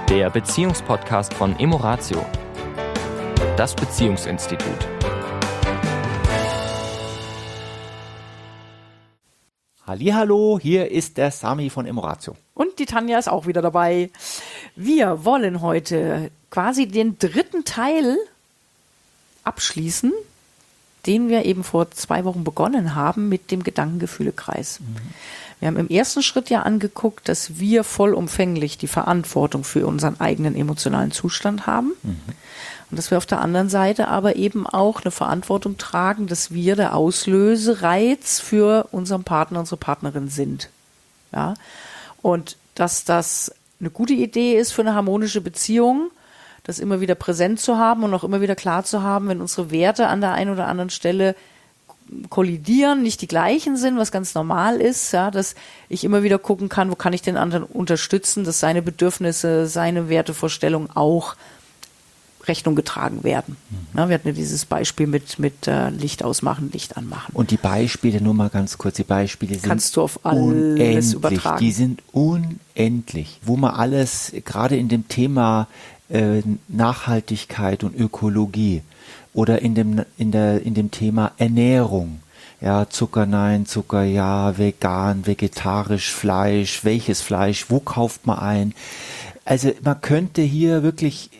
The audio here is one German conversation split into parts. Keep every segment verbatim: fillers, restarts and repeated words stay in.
der Beziehungspodcast von Emoratio, das Beziehungsinstitut. Hallihallo, hier ist der Sami von Emoratio. Und die Tanja ist auch wieder dabei. Wir wollen heute quasi den dritten Teil abschließen, den wir eben vor zwei Wochen begonnen haben mit dem Gedankengefühlekreis. Mhm. Wir haben im ersten Schritt ja angeguckt, dass wir vollumfänglich die Verantwortung für unseren eigenen emotionalen Zustand haben. Mhm. Und dass wir auf der anderen Seite aber eben auch eine Verantwortung tragen, dass wir der Auslösereiz für unseren Partner, unsere Partnerin sind. Ja? Und dass das eine gute Idee ist für eine harmonische Beziehung, das immer wieder präsent zu haben und auch immer wieder klar zu haben, wenn unsere Werte an der einen oder anderen Stelle kollidieren, nicht die gleichen sind, was ganz normal ist, ja, dass ich immer wieder gucken kann, wo kann ich den anderen unterstützen, dass seine Bedürfnisse, seine Wertevorstellungen auch Rechnung getragen werden. Mhm. Ja, wir hatten ja dieses Beispiel mit, mit äh, Licht ausmachen, Licht anmachen. Und die Beispiele, nur mal ganz kurz, die Beispiele sind Kannst du auf alles unendlich, übertragen. Die sind unendlich, wo man alles, gerade in dem Thema äh, Nachhaltigkeit und Ökologie, oder in dem, in der, in dem Thema Ernährung. Ja, Zucker nein, Zucker ja, vegan, vegetarisch, Fleisch, welches Fleisch, wo kauft man ein? Also man könnte hier wirklich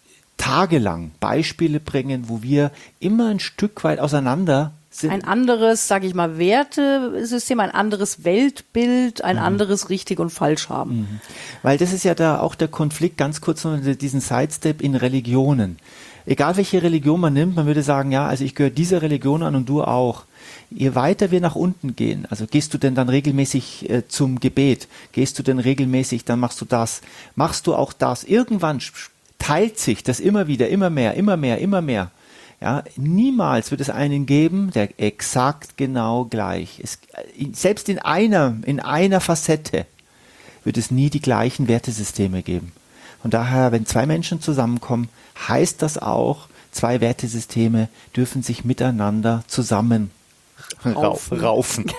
tagelang Beispiele bringen, wo wir immer ein Stück weit auseinander sind. Ein anderes, sage ich mal, Wertesystem, ein anderes Weltbild, ein mhm. anderes richtig und falsch haben. Mhm. Weil das ist ja da auch der Konflikt, ganz kurz noch diesen Sidestep in Religionen. Egal welche Religion man nimmt, man würde sagen, ja, also ich gehöre dieser Religion an und du auch. Je weiter wir nach unten gehen, also gehst du denn dann regelmäßig äh, zum Gebet, gehst du denn regelmäßig, dann machst du das, machst du auch das. Irgendwann teilt sich das immer wieder, immer mehr, immer mehr, immer mehr. Ja, niemals wird es einen geben, der exakt genau gleich ist. Selbst in einer, in einer Facette wird es nie die gleichen Wertesysteme geben. Von daher, wenn zwei Menschen zusammenkommen, heißt das auch, zwei Wertesysteme dürfen sich miteinander zusammen raufen. raufen.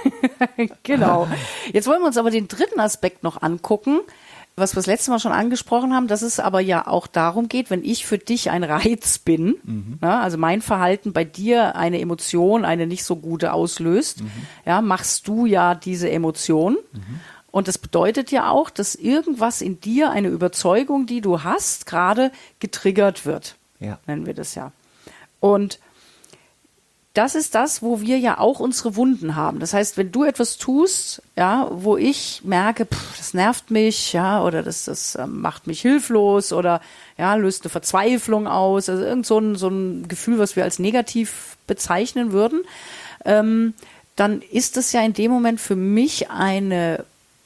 Genau. Jetzt wollen wir uns aber den dritten Aspekt noch angucken, was wir das letzte Mal schon angesprochen haben, dass es aber ja auch darum geht, wenn ich für dich ein Reiz bin, mhm. ja, also mein Verhalten bei dir eine Emotion, eine nicht so gute auslöst, mhm. ja, machst du ja diese Emotion. Mhm. Und das bedeutet ja auch, dass irgendwas in dir, eine Überzeugung, die du hast, gerade getriggert wird. Ja. Nennen wir das ja. Und das ist das, wo wir ja auch unsere Wunden haben. Das heißt, wenn du etwas tust, ja, wo ich merke, pff, das nervt mich, ja, oder das, das äh, macht mich hilflos oder ja, löst eine Verzweiflung aus, also irgend so ein, so ein Gefühl, was wir als negativ bezeichnen würden, ähm, dann ist das ja in dem Moment für mich eine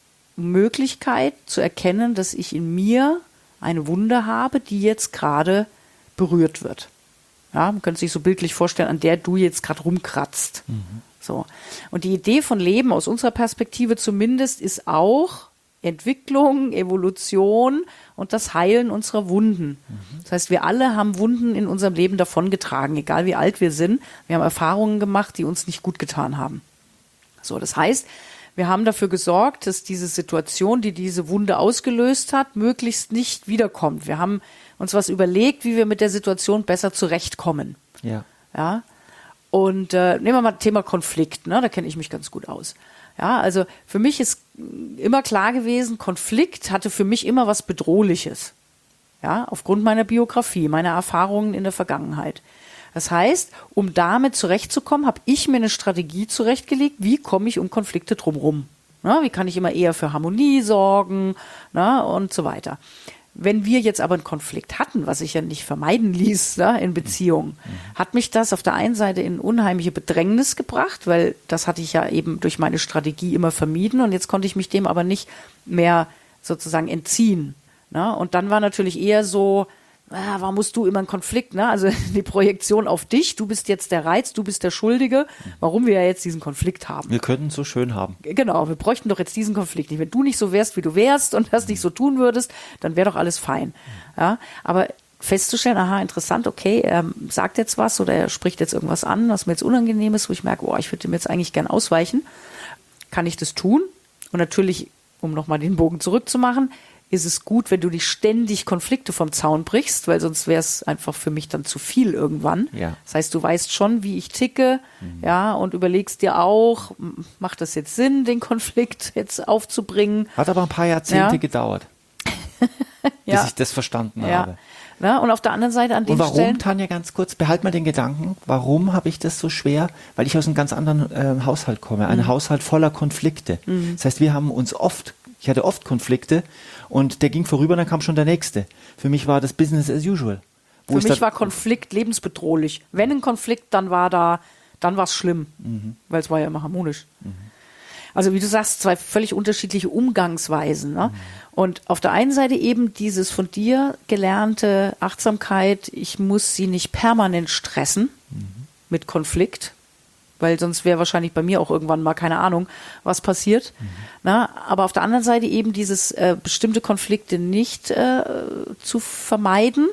Möglichkeit zu erkennen, dass ich in mir eine Wunde habe, die jetzt gerade berührt wird. Ja, man könnte sich so bildlich vorstellen, an der du jetzt gerade rumkratzt. Mhm. So. Und die Idee von Leben aus unserer Perspektive zumindest ist auch Entwicklung, Evolution und das Heilen unserer Wunden. Mhm. Das heißt, wir alle haben Wunden in unserem Leben davongetragen, egal wie alt wir sind. Wir haben Erfahrungen gemacht, die uns nicht gut getan haben. So, das heißt, wir haben dafür gesorgt, dass diese Situation, die diese Wunde ausgelöst hat, möglichst nicht wiederkommt. Wir haben uns was überlegt, wie wir mit der Situation besser zurechtkommen. Ja. Ja. Und äh, nehmen wir mal das Thema Konflikt, ne? Da kenne ich mich ganz gut aus. Ja, also für mich ist immer klar gewesen, Konflikt hatte für mich immer was Bedrohliches. Ja, aufgrund meiner Biografie, meiner Erfahrungen in der Vergangenheit. Das heißt, um damit zurechtzukommen, habe ich mir eine Strategie zurechtgelegt, wie komme ich um Konflikte drumherum. Na, wie kann ich immer eher für Harmonie sorgen, na, und so weiter. Wenn wir jetzt aber einen Konflikt hatten, was sich ja nicht vermeiden ließ, na, in Beziehungen, hat mich das auf der einen Seite in unheimliche Bedrängnis gebracht, weil das hatte ich ja eben durch meine Strategie immer vermieden und jetzt konnte ich mich dem aber nicht mehr sozusagen entziehen. Na, und dann war natürlich eher so, ah, warum musst du immer einen Konflikt, ne? Also die Projektion auf dich, du bist jetzt der Reiz, du bist der Schuldige, warum wir ja jetzt diesen Konflikt haben. Wir könnten es so schön haben. Genau, wir bräuchten doch jetzt diesen Konflikt nicht. Wenn du nicht so wärst, wie du wärst und das nicht so tun würdest, dann wäre doch alles fein. Ja, aber festzustellen, aha, interessant, okay, er sagt jetzt was oder er spricht jetzt irgendwas an, was mir jetzt unangenehm ist, wo ich merke, oh, ich würde dem jetzt eigentlich gern ausweichen, kann ich das tun? Und natürlich, um nochmal den Bogen zurückzumachen, ist es gut, wenn du nicht ständig Konflikte vom Zaun brichst, weil sonst wäre es einfach für mich dann zu viel irgendwann. Ja. Das heißt, du weißt schon, wie ich ticke, mhm. ja, und überlegst dir auch, macht das jetzt Sinn, den Konflikt jetzt aufzubringen? Hat aber ein paar Jahrzehnte ja. gedauert, ja. bis ich das verstanden ja. habe. Ja, und auf der anderen Seite an den Und warum, Stellen... Tanja, ganz kurz, behalt mal den Gedanken, warum habe ich das so schwer? Weil ich aus einem ganz anderen äh, Haushalt komme, ein mhm. Haushalt voller Konflikte. Mhm. Das heißt, wir haben uns oft, ich hatte oft Konflikte und der ging vorüber, dann kam schon der nächste. Für mich war das Business as usual. Für mich war Konflikt lebensbedrohlich. Wenn ein Konflikt, dann war da, dann war es schlimm, mhm. weil es war ja immer harmonisch. Mhm. Also wie du sagst, zwei völlig unterschiedliche Umgangsweisen. Ne? Mhm. Und auf der einen Seite eben dieses von dir gelernte Achtsamkeit, ich muss sie nicht permanent stressen mhm. mit Konflikt, weil sonst wäre wahrscheinlich bei mir auch irgendwann mal, keine Ahnung, was passiert. Mhm. Na, aber auf der anderen Seite eben dieses äh, bestimmte Konflikte nicht äh, zu vermeiden.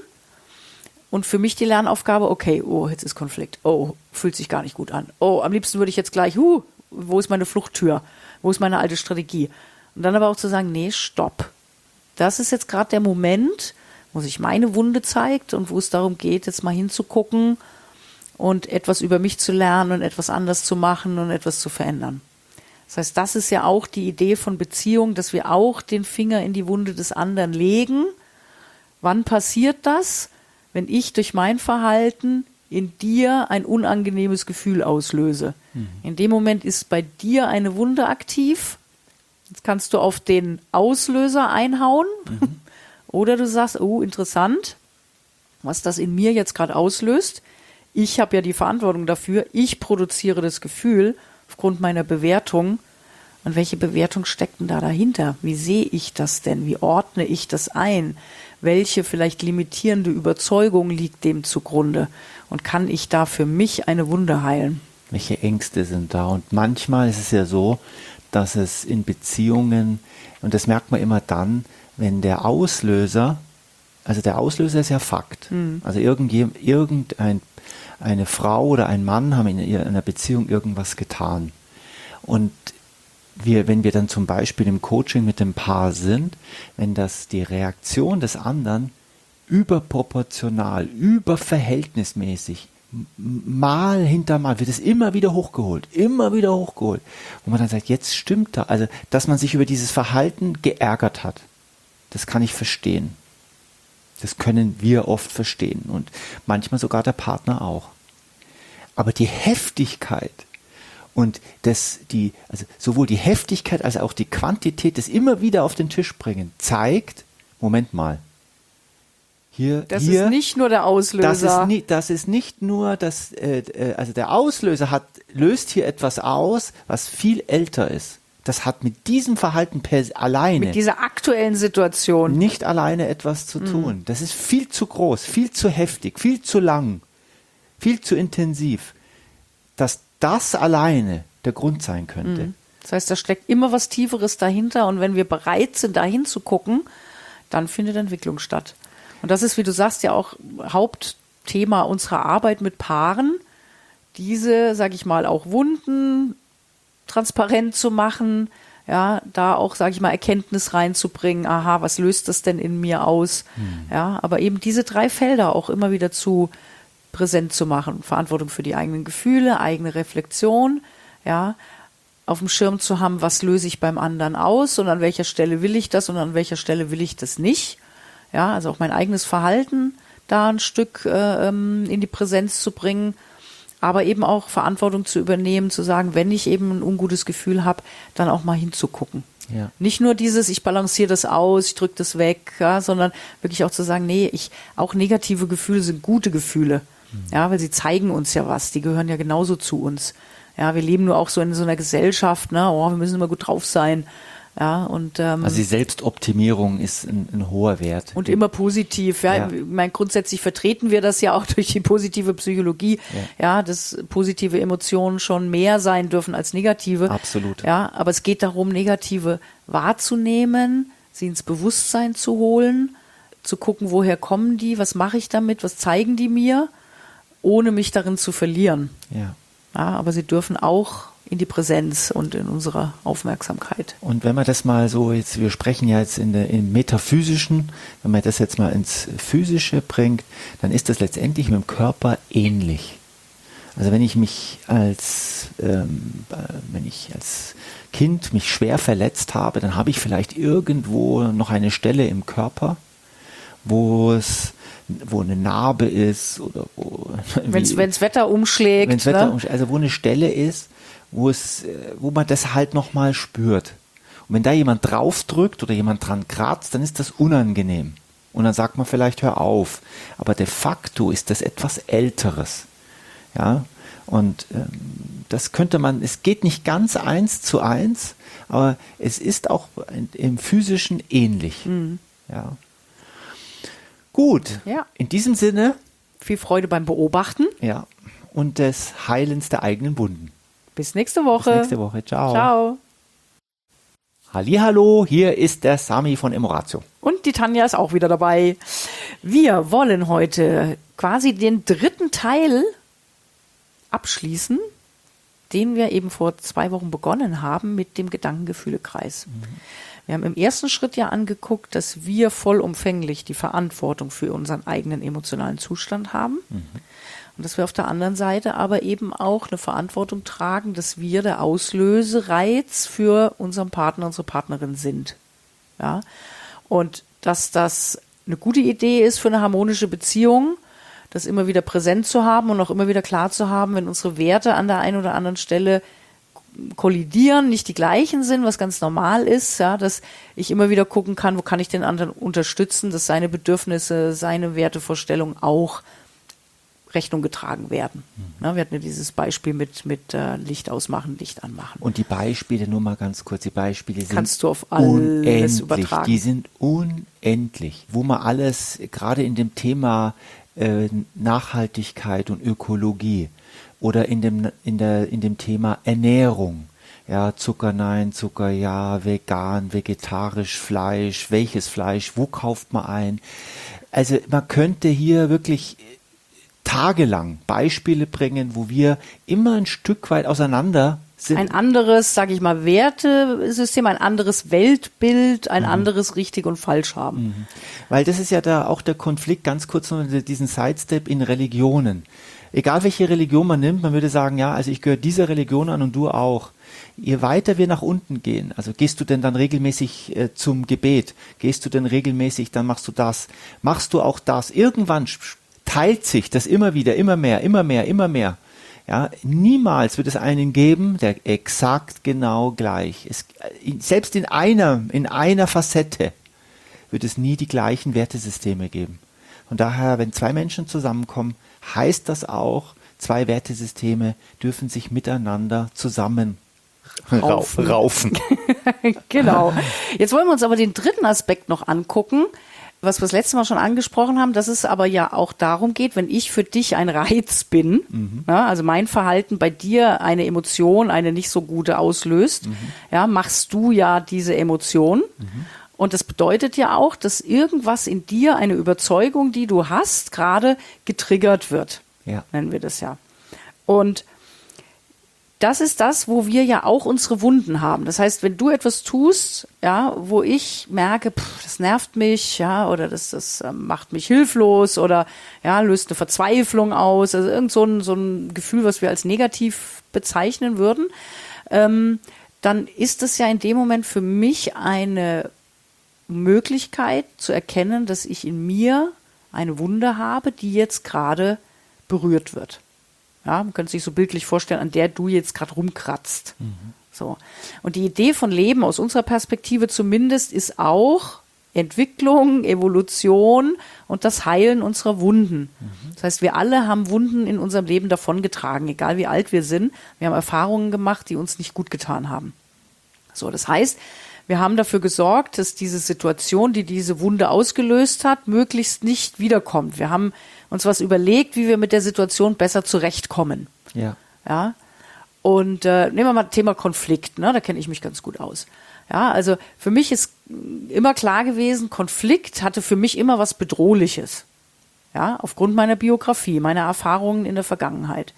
Und für mich die Lernaufgabe, okay, oh, jetzt ist Konflikt. Oh, fühlt sich gar nicht gut an. Oh, am liebsten würde ich jetzt gleich, huh, wo ist meine Fluchttür? Wo ist meine alte Strategie? Und dann aber auch zu sagen, nee, stopp. Das ist jetzt gerade der Moment, wo sich meine Wunde zeigt und wo es darum geht, jetzt mal hinzugucken und etwas über mich zu lernen und etwas anders zu machen und etwas zu verändern. Das heißt, das ist ja auch die Idee von Beziehung, dass wir auch den Finger in die Wunde des anderen legen. Wann passiert das? Wenn ich durch mein Verhalten in dir ein unangenehmes Gefühl auslöse. Mhm. In dem Moment ist bei dir eine Wunde aktiv. Jetzt kannst du auf den Auslöser einhauen. Mhm. Oder du sagst, oh, interessant, was das in mir jetzt gerade auslöst. Ich habe ja die Verantwortung dafür. Ich produziere das Gefühl aufgrund meiner Bewertung. Und welche Bewertung steckt denn da dahinter? Wie sehe ich das denn? Wie ordne ich das ein? Welche vielleicht limitierende Überzeugung liegt dem zugrunde? Und kann ich da für mich eine Wunde heilen? Welche Ängste sind da? Und manchmal ist es ja so, dass es in Beziehungen, und das merkt man immer dann, wenn der Auslöser, also der Auslöser ist ja Fakt. Mhm. Also irgendein, irgendein, eine Frau oder ein Mann haben in einer Beziehung irgendwas getan. Und wir, wenn wir dann zum Beispiel im Coaching mit dem Paar sind, wenn das die Reaktion des anderen überproportional, überverhältnismäßig, mal hinter mal, wird es immer wieder hochgeholt, immer wieder hochgeholt, wo man dann sagt, jetzt stimmt da, also dass man sich über dieses Verhalten geärgert hat, das kann ich verstehen. Das können wir oft verstehen und manchmal sogar der Partner auch. Aber die Heftigkeit und das, die, also sowohl die Heftigkeit als auch die Quantität des immer wieder auf den Tisch bringen zeigt, Moment mal, hier, das hier, ist nicht nur der Auslöser. Das ist, nie, das ist nicht nur das, äh, also der Auslöser hat, löst hier etwas aus, was viel älter ist. Das hat mit diesem Verhalten per alleine, mit dieser aktuellen Situation, nicht alleine etwas zu tun. Mhm. Das ist viel zu groß, viel zu heftig, viel zu lang, viel zu intensiv, dass das alleine der Grund sein könnte. Mhm. Das heißt, da steckt immer was Tieferes dahinter und wenn wir bereit sind, da hinzugucken, dann findet Entwicklung statt. Und das ist, wie du sagst, ja auch Hauptthema unserer Arbeit mit Paaren, diese, sage ich mal, auch Wunden transparent zu machen, ja, da auch, sage ich mal, Erkenntnis reinzubringen, aha, was löst das denn in mir aus? Mhm. Ja, aber eben diese drei Felder auch immer wieder zu präsent zu machen, Verantwortung für die eigenen Gefühle, eigene Reflexion, ja, auf dem Schirm zu haben, was löse ich beim anderen aus und an welcher Stelle will ich das und an welcher Stelle will ich das nicht. Ja, also auch mein eigenes Verhalten da ein Stück äh, in die Präsenz zu bringen, aber eben auch Verantwortung zu übernehmen, zu sagen, wenn ich eben ein ungutes Gefühl habe, dann auch mal hinzugucken. Ja. Nicht nur dieses, ich balanciere das aus, ich drücke das weg, ja, sondern wirklich auch zu sagen, nee, ich, auch negative Gefühle sind gute Gefühle. Mhm. Ja, weil sie zeigen uns ja was, die gehören ja genauso zu uns. Ja, wir leben nur auch so in so einer Gesellschaft, ne, oh, wir müssen immer gut drauf sein. Ja, und, ähm, also die Selbstoptimierung ist ein, ein hoher Wert. Und immer positiv. Ja. Ja. Ich meine, grundsätzlich vertreten wir das ja auch durch die positive Psychologie, ja. ja, dass positive Emotionen schon mehr sein dürfen als negative. Absolut. Ja, aber es geht darum, negative wahrzunehmen, sie ins Bewusstsein zu holen, zu gucken, woher kommen die, was mache ich damit, was zeigen die mir, ohne mich darin zu verlieren. Ja. Ja, aber sie dürfen auch in die Präsenz und in unsere Aufmerksamkeit. Und wenn man das mal so, jetzt, wir sprechen ja jetzt in der, im Metaphysischen, wenn man das jetzt mal ins Physische bringt, dann ist das letztendlich mit dem Körper ähnlich. Also wenn ich mich als, ähm, wenn ich als Kind mich schwer verletzt habe, dann habe ich vielleicht irgendwo noch eine Stelle im Körper, wo es, wo eine Narbe ist oder wo, wenn es Wetter umschlägt, wenn's Wetter ne? umschlägt, also wo eine Stelle ist, wo es, wo man das halt nochmal spürt. Und wenn da jemand draufdrückt oder jemand dran kratzt, dann ist das unangenehm. Und dann sagt man vielleicht, hör auf. Aber de facto ist das etwas Älteres. Ja, und ähm, das könnte man, es geht nicht ganz eins zu eins, aber es ist auch im Physischen ähnlich. Mhm. Ja. Gut, Ja. In diesem Sinne. Viel Freude beim Beobachten. Ja, und des Heilens der eigenen Wunden. Bis nächste Woche. Bis nächste Woche. Ciao. Ciao. Hallihallo, hier ist der Sami von Emoratio. Und die Tanja ist auch wieder dabei. Wir wollen heute quasi den dritten Teil abschließen, den wir eben vor zwei Wochen begonnen haben mit dem Gedankengefühlekreis. Mhm. Wir haben im ersten Schritt ja angeguckt, dass wir vollumfänglich die Verantwortung für unseren eigenen emotionalen Zustand haben. Mhm. Und dass wir auf der anderen Seite aber eben auch eine Verantwortung tragen, dass wir der Auslösereiz für unseren Partner, unsere Partnerin sind. Ja? Und dass das eine gute Idee ist für eine harmonische Beziehung, das immer wieder präsent zu haben und auch immer wieder klar zu haben, wenn unsere Werte an der einen oder anderen Stelle kollidieren, nicht die gleichen sind, was ganz normal ist, ja, dass ich immer wieder gucken kann, wo kann ich den anderen unterstützen, dass seine Bedürfnisse, seine Wertevorstellungen auch Rechnung getragen werden. Mhm. Na, wir hatten ja dieses Beispiel mit, mit äh, Licht ausmachen, Licht anmachen. Und die Beispiele, nur mal ganz kurz, die Beispiele sind Kannst du auf alles unendlich, übertragen. Die sind unendlich, wo man alles, gerade in dem Thema äh, Nachhaltigkeit und Ökologie oder in dem, in der, in dem Thema Ernährung, ja, Zucker nein, Zucker ja, vegan, vegetarisch, Fleisch, welches Fleisch, wo kauft man ein? Also man könnte hier wirklich tagelang Beispiele bringen, wo wir immer ein Stück weit auseinander sind. Ein anderes, sage ich mal, Wertesystem, ein anderes Weltbild, ein mhm. anderes richtig und falsch haben. Mhm. Weil das ist ja da auch der Konflikt, ganz kurz noch diesen Sidestep in Religionen. Egal welche Religion man nimmt, man würde sagen, ja, also ich gehöre dieser Religion an und du auch. Je weiter wir nach unten gehen, also gehst du denn dann regelmäßig äh, zum Gebet, gehst du denn regelmäßig, dann machst du das, machst du auch das, irgendwann teilt sich das immer wieder, immer mehr, immer mehr, immer mehr. Ja, niemals wird es einen geben, der exakt genau gleich ist. Selbst in einer, in einer Facette wird es nie die gleichen Wertesysteme geben. Von daher, wenn zwei Menschen zusammenkommen, heißt das auch, zwei Wertesysteme dürfen sich miteinander zusammen raufen. raufen. Genau. Jetzt wollen wir uns aber den dritten Aspekt noch angucken, was wir das letzte Mal schon angesprochen haben, dass es aber ja auch darum geht, wenn ich für dich ein Reiz bin, mhm. ja, also mein Verhalten bei dir eine Emotion, eine nicht so gute auslöst, mhm. ja, machst du ja diese Emotion. Mhm. Und das bedeutet ja auch, dass irgendwas in dir, eine Überzeugung, die du hast, gerade getriggert wird. Ja. Nennen wir das ja. Und das ist das, wo wir ja auch unsere Wunden haben. Das heißt, wenn du etwas tust, ja, wo ich merke, pff, das nervt mich, ja, oder das, das äh, macht mich hilflos oder ja, löst eine Verzweiflung aus, also irgend so ein, so ein Gefühl, was wir als negativ bezeichnen würden, ähm, dann ist das ja in dem Moment für mich eine Möglichkeit zu erkennen, dass ich in mir eine Wunde habe, die jetzt gerade berührt wird. Ja, man könnte sich so bildlich vorstellen, an der du jetzt gerade rumkratzt. Mhm. So. Und die Idee von Leben aus unserer Perspektive zumindest ist auch Entwicklung, Evolution und das Heilen unserer Wunden. Mhm. Das heißt, wir alle haben Wunden in unserem Leben davongetragen, egal wie alt wir sind. Wir haben Erfahrungen gemacht, die uns nicht gut getan haben. So, das heißt, wir haben dafür gesorgt, dass diese Situation, die diese Wunde ausgelöst hat, möglichst nicht wiederkommt. Wir haben uns was überlegt, wie wir mit der Situation besser zurechtkommen. Ja. Ja. Und äh, nehmen wir mal das Thema Konflikt, ne? Da kenne ich mich ganz gut aus. Ja, also für mich ist immer klar gewesen, Konflikt hatte für mich immer was Bedrohliches. Ja, aufgrund meiner Biografie, meiner Erfahrungen in der Vergangenheit.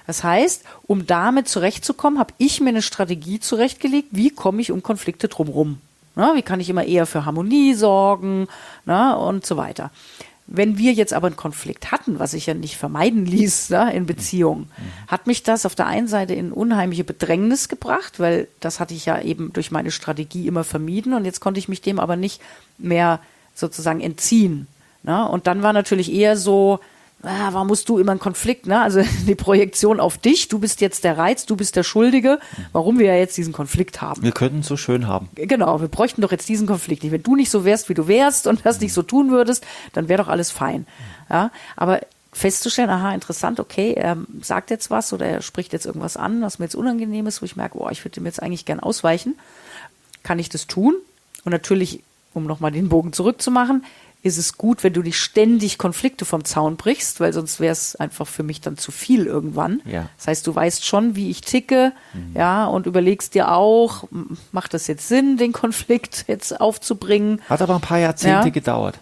Das heißt, um damit zurechtzukommen, habe ich mir eine Strategie zurechtgelegt, wie komme ich um Konflikte drumherum. Na, wie kann ich immer eher für Harmonie sorgen, na, und so weiter. Wenn wir jetzt aber einen Konflikt hatten, was sich ja nicht vermeiden ließ, na, in Beziehungen, hat mich das auf der einen Seite in unheimliche Bedrängnis gebracht, weil das hatte ich ja eben durch meine Strategie immer vermieden und jetzt konnte ich mich dem aber nicht mehr sozusagen entziehen. Na, und dann war natürlich eher so, ah, warum musst du immer einen Konflikt, ne? Also die Projektion auf dich, du bist jetzt der Reiz, du bist der Schuldige, warum wir ja jetzt diesen Konflikt haben. Wir könnten es so schön haben. Genau, wir bräuchten doch jetzt diesen Konflikt nicht. Wenn du nicht so wärst, wie du wärst und das nicht so tun würdest, dann wäre doch alles fein. Ja, aber festzustellen, aha, interessant, okay, er sagt jetzt was oder er spricht jetzt irgendwas an, was mir jetzt unangenehm ist, wo ich merke, boah, ich würde dem jetzt eigentlich gern ausweichen. Kann ich das tun? Und natürlich, um nochmal den Bogen zurückzumachen, ist es gut, wenn du nicht ständig Konflikte vom Zaun brichst, weil sonst wäre es einfach für mich dann zu viel irgendwann. Ja. Das heißt, du weißt schon, wie ich ticke, mhm. ja, und überlegst dir auch, macht das jetzt Sinn, den Konflikt jetzt aufzubringen? Hat aber ein paar Jahrzehnte ja. gedauert,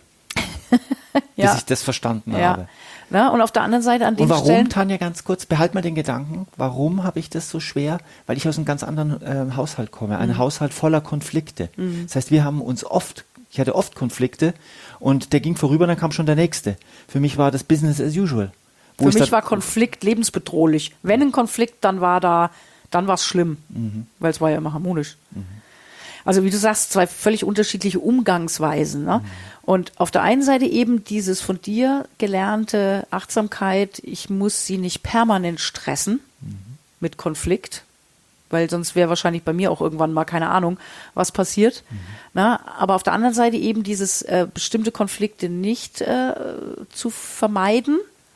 ja. bis ich das verstanden ja. habe. Na, und auf der anderen Seite an den Und warum, Stellen... Tanja, ganz kurz, behalt mal den Gedanken, warum habe ich das so schwer? Weil ich aus einem ganz anderen äh, Haushalt komme, ein mhm. Haushalt voller Konflikte. Mhm. Das heißt, wir haben uns oft, ich hatte oft Konflikte und der ging vorüber, dann kam schon der nächste. Für mich war das Business as usual. Wo Für mich war Konflikt lebensbedrohlich. Wenn ein Konflikt, dann war da, dann war es schlimm, mhm. weil es war ja immer harmonisch. Mhm. Also wie du sagst, zwei völlig unterschiedliche Umgangsweisen. Ne? Mhm. Und auf der einen Seite eben dieses von dir gelernte Achtsamkeit, ich muss sie nicht permanent stressen mhm. mit Konflikt, weil sonst wäre wahrscheinlich bei mir auch irgendwann mal, keine Ahnung, was passiert. Mhm. Na, aber auf der anderen Seite eben dieses äh, bestimmte Konflikte nicht äh, zu vermeiden.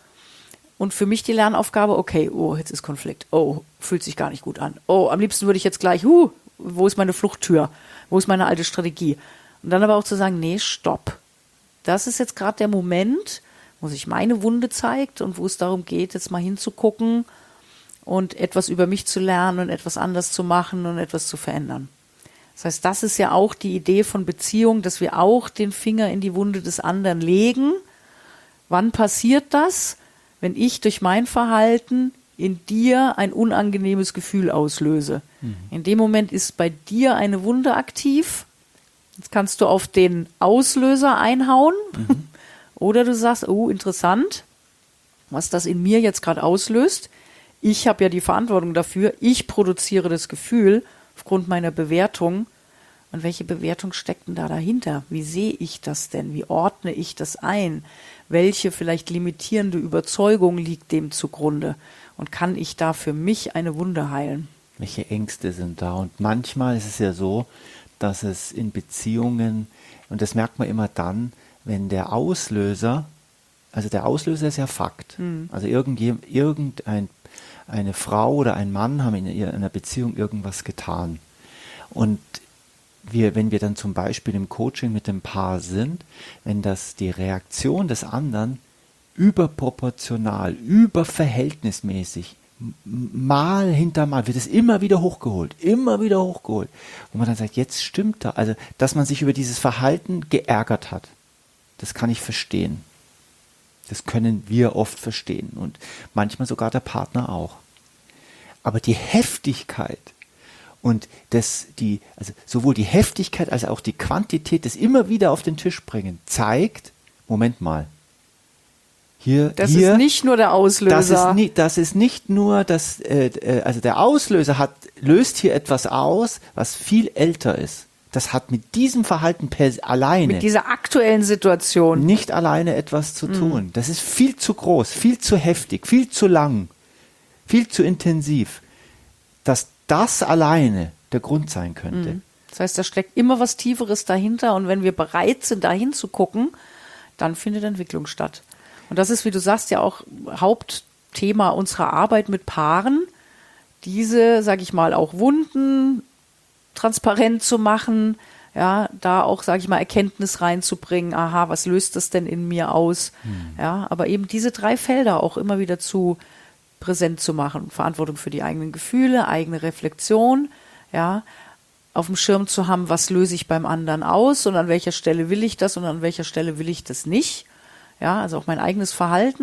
Und für mich die Lernaufgabe, okay, oh, jetzt ist Konflikt. Oh, fühlt sich gar nicht gut an. Oh, am liebsten würde ich jetzt gleich, huh, wo ist meine Fluchttür? Wo ist meine alte Strategie? Und dann aber auch zu sagen, nee, stopp. Das ist jetzt gerade der Moment, wo sich meine Wunde zeigt und wo es darum geht, jetzt mal hinzugucken und etwas über mich zu lernen und etwas anders zu machen und etwas zu verändern. Das heißt, das ist ja auch die Idee von Beziehung, dass wir auch den Finger in die Wunde des anderen legen. Wann passiert das? Wenn ich durch mein Verhalten in dir ein unangenehmes Gefühl auslöse. Mhm. In dem Moment ist bei dir eine Wunde aktiv. Jetzt kannst du auf den Auslöser einhauen. Mhm. Oder du sagst, oh, interessant, was das in mir jetzt gerade auslöst. Ich habe ja die Verantwortung dafür. Ich produziere das Gefühl aufgrund meiner Bewertung. Und welche Bewertung steckt denn da dahinter? Wie sehe ich das denn? Wie ordne ich das ein? Welche vielleicht limitierende Überzeugung liegt dem zugrunde? Und kann ich da für mich eine Wunde heilen? Welche Ängste sind da? Und manchmal ist es ja so, dass es in Beziehungen, und das merkt man immer dann, wenn der Auslöser, also der Auslöser ist ja Fakt. Mhm. Also irgendjemand, irgendein, eine Frau oder ein Mann haben in einer Beziehung irgendwas getan. Und wir, wenn wir dann zum Beispiel im Coaching mit dem Paar sind, wenn das die Reaktion des anderen überproportional, überverhältnismäßig, mal hinter mal, wird es immer wieder hochgeholt, immer wieder hochgeholt. Wo man dann sagt, jetzt stimmt da. Also, dass man sich über dieses Verhalten geärgert hat, das kann ich verstehen. Das können wir oft verstehen und manchmal sogar der Partner auch. Aber die Heftigkeit und das, die, also sowohl die Heftigkeit als auch die Quantität des immer wieder auf den Tisch bringen, zeigt, Moment mal, Hier, das hier, ist nicht nur der Auslöser. Das ist, nie, das ist nicht nur, das, äh, also der Auslöser hat, löst hier etwas aus, was viel älter ist. Das hat mit diesem Verhalten per, alleine. Mit dieser aktuellen Situation. Nicht alleine etwas zu tun. Mm. Das ist viel zu groß, viel zu heftig, viel zu lang, viel zu intensiv, dass das alleine der Grund sein könnte. Mm. Das heißt, da steckt immer was Tieferes dahinter und wenn wir bereit sind, da hinzugucken, dann findet Entwicklung statt. Und das ist, wie du sagst, ja auch Hauptthema unserer Arbeit mit Paaren, diese, sag ich mal, auch Wunden transparent zu machen, ja, da auch, sag ich mal, Erkenntnis reinzubringen, aha, was löst das denn in mir aus? Hm. Ja, aber eben diese drei Felder auch immer wieder zu präsent zu machen. Verantwortung für die eigenen Gefühle, eigene Reflexion, ja, auf dem Schirm zu haben, was löse ich beim anderen aus und an welcher Stelle will ich das und an welcher Stelle will ich das nicht. Ja, also auch mein eigenes Verhalten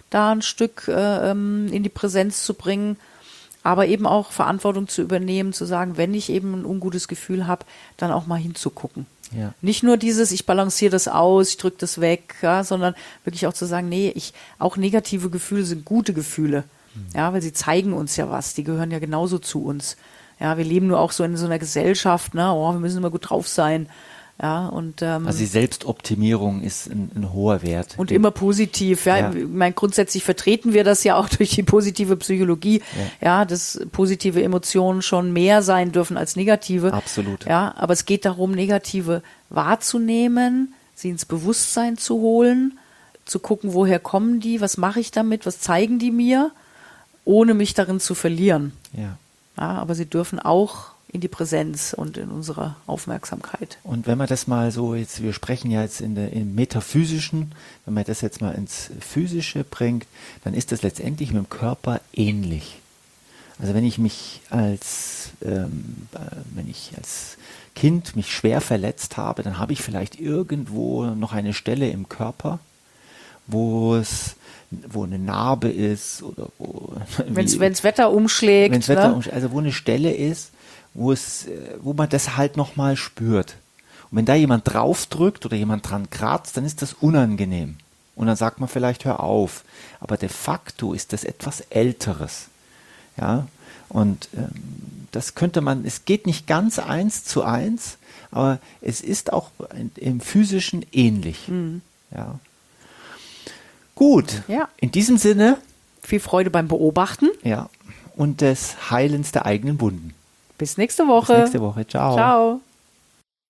da ein Stück äh, in die Präsenz zu bringen, aber eben auch Verantwortung zu übernehmen, zu sagen, wenn ich eben ein ungutes Gefühl habe, dann auch mal hinzugucken. Ja. Nicht nur dieses, ich balanciere das aus, ich drücke das weg, ja, sondern wirklich auch zu sagen, nee, ich, auch negative Gefühle sind gute Gefühle, mhm. ja, weil sie zeigen uns ja was, die gehören ja genauso zu uns. Ja, wir leben nur auch so in so einer Gesellschaft, ne, oh, wir müssen immer gut drauf sein. Ja, und, ähm, also die Selbstoptimierung ist ein, ein hoher Wert. Und immer positiv. Ja. Ja. Ich meine, grundsätzlich vertreten wir das ja auch durch die positive Psychologie, ja. ja, dass positive Emotionen schon mehr sein dürfen als negative. Absolut. Ja, aber es geht darum, negative wahrzunehmen, sie ins Bewusstsein zu holen, zu gucken, woher kommen die, was mache ich damit, was zeigen die mir, ohne mich darin zu verlieren. Ja. Ja, aber sie dürfen auch in die Präsenz und in unsere Aufmerksamkeit. Und wenn man das mal so, jetzt, wir sprechen ja jetzt in der, im Metaphysischen, wenn man das jetzt mal ins Physische bringt, dann ist das letztendlich mit dem Körper ähnlich. Also wenn ich mich als, ähm, wenn ich als Kind mich schwer verletzt habe, dann habe ich vielleicht irgendwo noch eine Stelle im Körper, wo es, wo eine Narbe ist oder wo, wenn es Wetter umschlägt, wenn's Wetter ne? umschlägt, also wo eine Stelle ist, wo es, wo man das halt nochmal spürt. Und wenn da jemand draufdrückt oder jemand dran kratzt, dann ist das unangenehm. Und dann sagt man vielleicht, hör auf. Aber de facto ist das etwas Älteres. Ja, und ähm, das könnte man, es geht nicht ganz eins zu eins, aber es ist auch im Physischen ähnlich. Mhm. Ja. Gut, Ja. In diesem Sinne. Viel Freude beim Beobachten. Ja, und des Heilens der eigenen Wunden. Bis nächste Woche. Bis nächste Woche. Ciao. Ciao.